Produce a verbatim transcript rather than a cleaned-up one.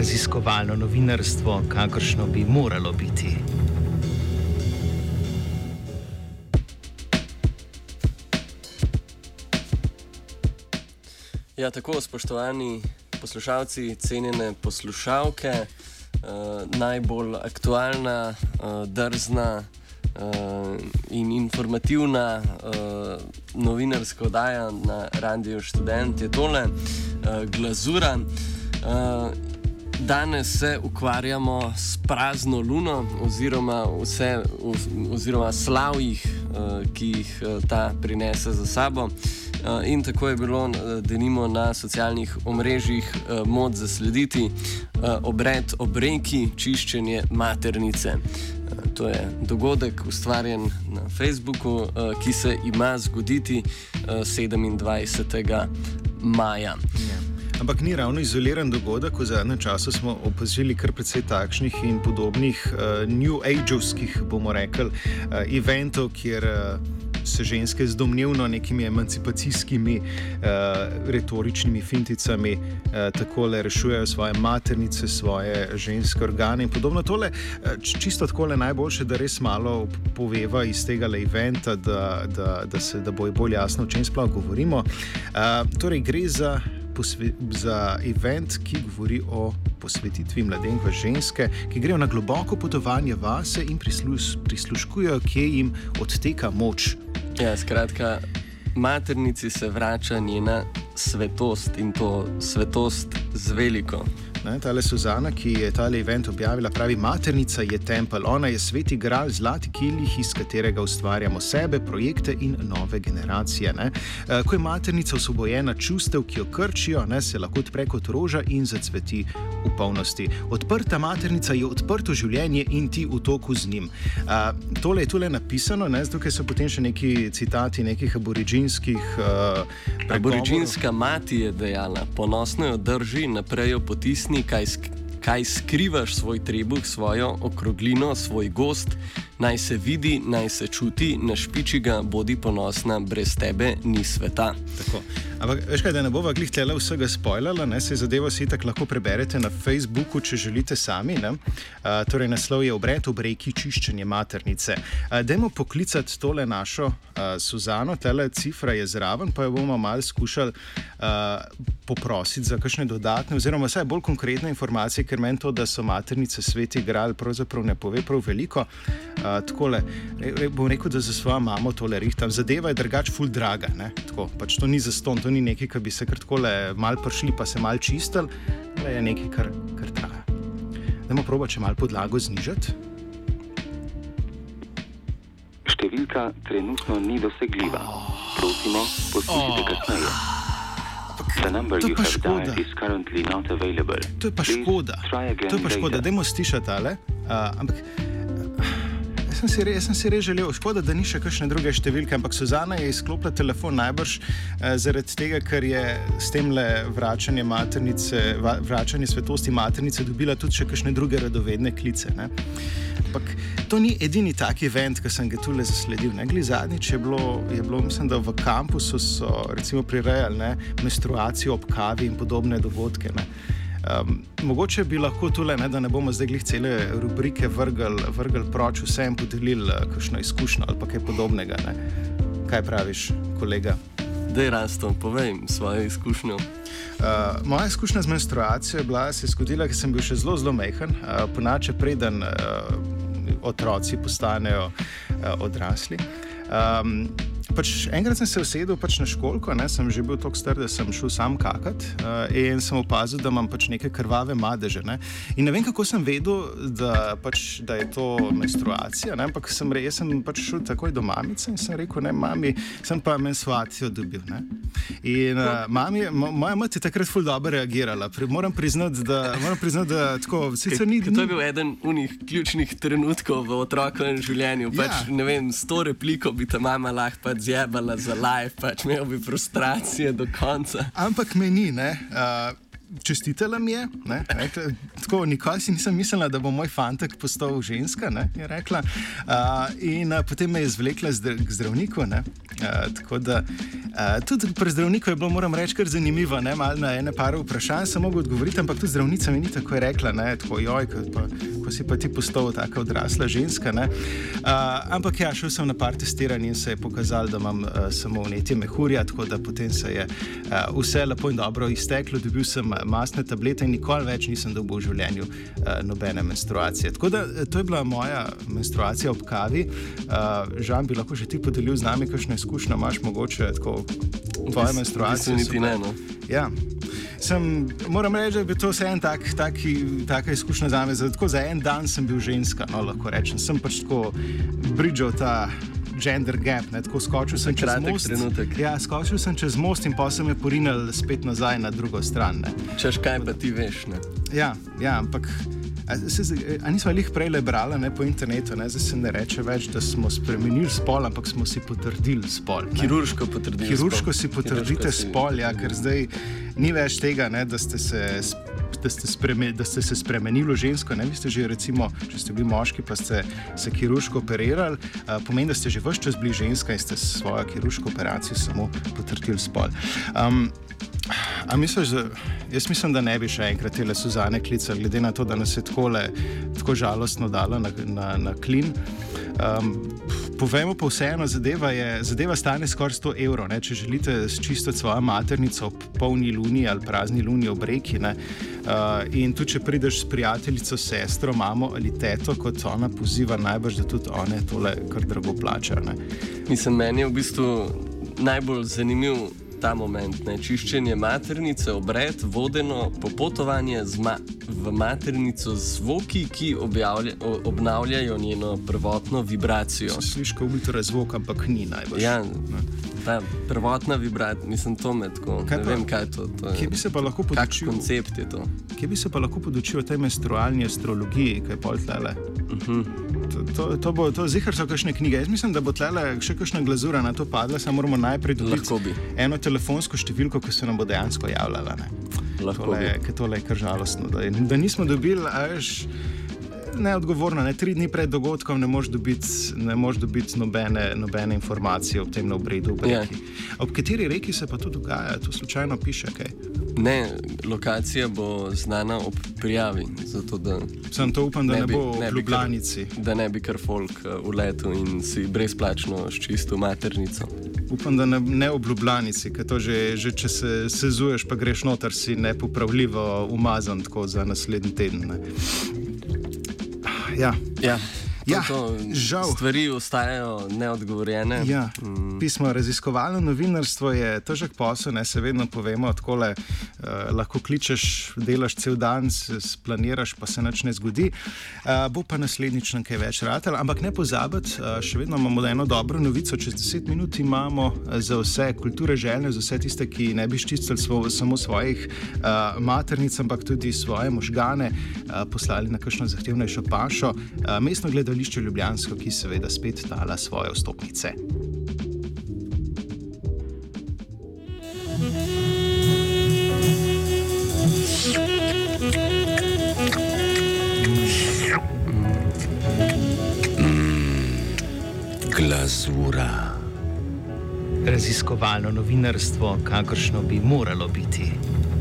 raziskovalno novinarstvo, kakršno bi moralo biti. Ja, tako, spoštovani poslušalci, cenjene poslušalke, uh, najbolj aktualna, uh, drzna uh, in informativna uh, novinarska oddaja na Radiu Študent je tole, uh, Glazura. Uh, Danes se ukvarjamo s prazno luno oziroma, vse, oziroma slavjih, uh, ki jih uh, ta prinese za sabo. Uh, in tako je bilo, uh, denimo, na socialnih omrežjih uh, moč zaslediti uh, obred ob reki, čiščenje maternice. Uh, to je dogodek ustvarjen na Facebooku, uh, ki se ima zgoditi uh, sedemindvajsetega maja. Ja. Ampak ni ravno izoliran dogodek. V zadnjem času smo opazili kar precej takšnih in podobnih uh, New Age-ovskih, bomo rekli, uh, eventov, kjer uh, se ženske z domnevno nekimi emancipacijskimi uh, retoričnimi finticami uh, takole rešujejo svoje maternice, svoje ženske organe in podobno. Tole, uh, čisto takole najboljše, da res malo poveva iz tega eventa, da, da, da, se, da bo bolj jasno, o čem sploh govorimo. Uh, torej, gre za za event, ki govori o posvetitvi mladenk v ženske, ki grejo na globoko potovanje vase in prisluž, prisluškujejo, kje jim odteka moč. Ja, skratka, maternici se vrača njena svetost, in to svetost z veliko. Ne, tale Suzana, ki je tale event objavila, pravi: maternica je tempelj, ona je sveti gral, zlati kilih, iz katerega ustvarjamo sebe, projekte in nove generacije. Ne. Ko je maternica osvobojena čustev, ki jo krčijo, ne, se lahko odpre kot roža in zacveti v polnosti. Odprta maternica je odprto življenje in ti v toku z njim. A, tole je tule napisano, ne, tukaj so potem še neki citati nekih aboriginskih uh, pregovorov. Aboriginska mati je dejala: ponosno jo drži, naprej jo potisni, Kaj, sk kaj skrivaš svoj trebuh, svojo okroglino, svoj gozd, naj se vidi, naj se čuti, našpiči ga, bodi ponosna, brez tebe ni sveta. Tako. Ampak, veš kaj, da ne bova glih tele vsega spoilala, ne, se zadevo si tako lahko preberete na Facebooku, če želite sami. Ne. Uh, torej, naslov je Obred ob reki, čiščenje maternice. Uh, dajmo poklicati tole našo uh, Suzano, tele cifra je zraven, pa jo bomo malo skušali uh, poprositi za kakšne dodatne, oziroma vsaj bolj konkretne informacije, ker meni to, da so maternice sveti gral, pravzaprav ne pove prav veliko. Uh, takole, re, bom rekel, da za svojo mamo tole rihtam. Zadeva je drugač ful draga, ne? Tako, pač to ni zaston, to ni nekaj, ki bi se kar takole mal prišli, pa se mal čistili, to je nekaj, kar, kar traja. Dajmo proba, če mal podlago znižati. Številka trenutno ni dosegljiva. Prosimo, poslušajte kasneje. The number you have dialed is currently not available. To je pa škoda. To je pa škoda. Dajmo stišati tale. Uh, ampak jaz sem, si re, jaz sem si res želel, škoda, da ni še kakšne druge številke, ampak Suzana je izklopila telefon najbrž uh, zaradi tega, ker je s temle vračanje maternice, vračanje svetosti maternice dobila tudi še kakšne druge radovedne klice. Ne? Ampak to ni edini tak event, ki sem ga tule zasledil. Gli zadnjič je bilo, je bilo, mislim, da v kampusu so recimo prirejali, ne, menstruacijo ob kavi in podobne dogodke. Ne. Um, mogoče bi lahko tule, ne, da ne bomo zdaj glih cele rubrike vrgli, vrgli proč, vse jim podelili kakšno izkušnjo ali pa kaj podobnega. Ne. Kaj praviš, kolega? Dej, Raston, povej svojo izkušnjo. Uh, moja izkušnja z menstruacijo je bila, se je zgodila, ker sem bil še zelo, zelo mehen, uh, ponače preden uh, otroci postanejo uh, odrasli. Um, Pač enkrat sem se usedel pač na školko, ne, sem že bil toliko star, da sem šel sam kakat uh, in sem opazil, da imam pač neke krvave madeže. Ne. In ne vem, kako sem vedel, da, pač, da je to menstruacija, ne, ampak sem, re, sem pač šel takoj do mamice in sem rekel, ne, mami, sem pa menstruacijo dobil. Ne. In uh, mami, moja mati je takrat ful dobro reagirala. Pri, moram priznati, da, moram priznati, da tako, sicer ni... To je bil eden unih ključnih trenutkov v otrokovem življenju. Pač, ja. Ne vem, s to repliko bi ta mama lahko pač zjebala za live, pač imel bi frustracije do konca. Ampak meni, ne, uh, čestitala mi je, ne, rekla, tako nikoli si nisem mislila, da bo moj fantek postal ženska, ne, je rekla. Uh, in uh, potem me je zvlekla zdr k zdravniku, ne, uh, tako da uh, tudi pri zdravniku je bilo, moram reči, kar zanimivo, ne, malo na ene par vprašanj sem mogel odgovoriti, ampak tudi zdravnica mi ni tako rekla, ne, tako joj, ko, pa, ko si pa ti postal taka odrasla ženska, ne. Uh, ampak ja, šel sem na par testiranj in se je pokazal, da imam uh, samo vnetje mehurja, tako da potem se je uh, vse lepo in dobro izteklo, dobil sem mastne tablete in nikoli več nisem dobil v življenju uh, nobene menstruacije. Tako da to je bila moja menstruacija ob kavi. Uh, Žan, bi lahko še ti podelil z nami kakšno izkušnjo, imaš mogoče tako tvoje menstruacije? Niti ne, no. Ja. Sem, moram reči, da je bil to vse en tak, taki, taka izkušnja za me. Tako za en dan sem bil ženska, no, lahko rečem. Sem pač tako bridžal ta gender gap, ne, tako skočil sem čez most. Trenutek. Ja, skočil sem čez most in pa sem je porinil spet nazaj na drugo stran. Ne. Češ kaj pa ti veš, ne? Ja, ja, ampak a, se, a nismo jih prej brali, ne, po internetu, ne, zdaj se ne reče več, da smo spremenili spol, ampak smo si potrdili spol. Ne. Kirurško potrdili Kirurško spol. si potrdite Kirurško spol, ja, ker zdaj ni več tega, ne, da ste se Da ste, spreme, da ste se spremenili v žensko, ne, vi ste že recimo, če ste bili moški, pa ste se kirurško operirali, uh, pomeni, da ste že ves čas bili ženska in ste s svojo kirurško operacijo samo potrdili spol. Um, a misliš, da, jaz mislim, da ne bi še enkrat tele Suzane klicali, glede na to, da nas je takole, tako žalostno dala na, na, na klin. Um, povemo pa vseeno, zadeva, je, zadeva stane skoraj sto evrov, ne, če želite čistiti svojo maternico ob polni luni ali prazni luni ob reki, ne. Uh, in tudi, če prideš s prijateljico, sestro, mamo ali teto, kot ona poziva, najbrž, da tudi one tole kar drago plačajo, ne. Mislim, meni je v bistvu najbolj zanimiv ta moment, ne, čiščenje maternice, obred, vodeno popotovanje z ma v maternico z zvoki, ki objavlja, obnavljajo njeno prvotno vibracijo. Slišiš, kot ultra zvok, ampak ni najbolj. Ja, ta prvotna vibracija, mislim, to me tako, kaj ne pa, vem, kaj je to. to je, kje bi se pa lahko podučil? Kak koncept je to? Kje bi se pa lahko podučil o tej menstrualni astrologiji, kaj je pol tlele? Uh -huh. To, to, to bo, to zihar so kakšne knjige. Jaz mislim, da bo tlele še kakšna glazura na to padla, samo moramo najprej dobiti eno telefonsko številko, ki se nam bo dejansko javljala, ne. Lahko tole, bi. Tole je kar žalostno, da, da nismo dobili, až neodgovorno, ne, tri dni pred dogodkom ne moš dobiti, ne moš dobiti nobene, nobene informacije o tem na obredu v reki. Yeah. Ob kateri reki se pa to dogaja? To slučajno piše, kaj? Ne, lokacija bo znana ob prijavi, zato da... Sem to upam, da ne, ne bi, bo ne v Ljubljanici. Kar, da ne bi kar folk uh, uletel in si brezplačno ščistil maternico. Upam, da ne, ne v Ljubljanici, ker to že, že če se sezuješ, pa greš noter, si nepopravljivo umazan tako za naslednji teden, ne. Ja. Ja. To, Ja, to, žal. Stvari ostajajo neodgovorjene. Ja. Mm. Pismo raziskovalno novinarstvo je težek posel, ne, se vedno povemo takole, eh, lahko kličeš, delaš cel dan, splaniraš, pa se nič ne zgodi. Eh, bo pa naslednjič nekaj več ratalo, ampak ne pozabiti, eh, še vedno imamo eno dobro novico, čez deset minut imamo za vse kulture željne, za vse tiste, ki ne bi ščistili svo, samo svojih eh, maternic, ampak tudi svoje možgane, eh, poslali na kakšno zahtevnejšo pašo. Eh, mestno gledališče Ljubljansko, ki seveda spet dala svoje vstopnice. Glazura. Raziskovalno novinarstvo, kakršno bi moralo biti.